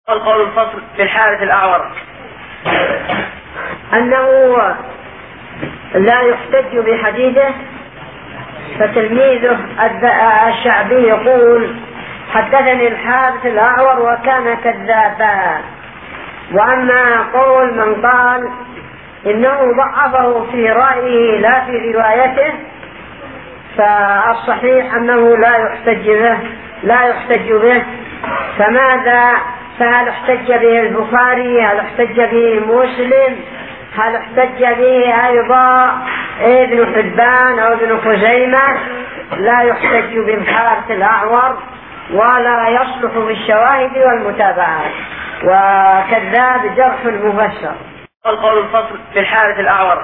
القول الفصل في الحارث الأعور أنه لا يحتج بحديثه، فتلميذه الشعبي يقول: حدثني الحارث الأعور وكان كذابا. وأما قول من قال إنه ضعفه في رأيه لا في روايته، فالصحيح أنه لا يحتج به. فماذا؟ فهل احتج به البخاري؟ هل احتج به مسلم؟ هل احتج به أيضا ابن حبان أو ابن خزيمة؟ لا يحتج بالحارث الأعور ولا يصلح بالشواهد والمتابعات، وكذاب جرح مفسر. القول الفصل في الحارث الأعور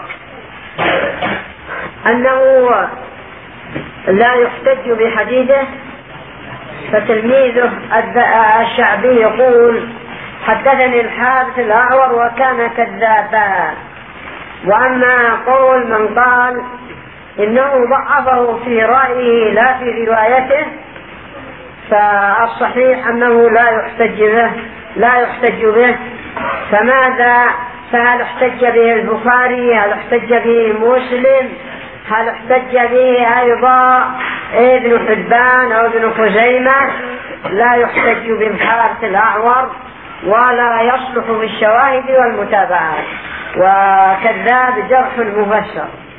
أنه لا يحتج بحديثه، فتلميذه الشعبي يقول: حدثني الحارث الأعور وكان كذابا. وأما قول من قال إنه ضعفه في رأيه لا في روايته، فالصحيح أنه لا يحتج به. فماذا؟ فهل احتج به البخاري؟ هل احتج به مسلم؟ هل احتج به أيضا ابن حبان أو ابن خزيمة؟ لا يحتج بالحارث الأعور ولا يصلح بالشواهد والمتابعات، وكذاب جرح مفسر.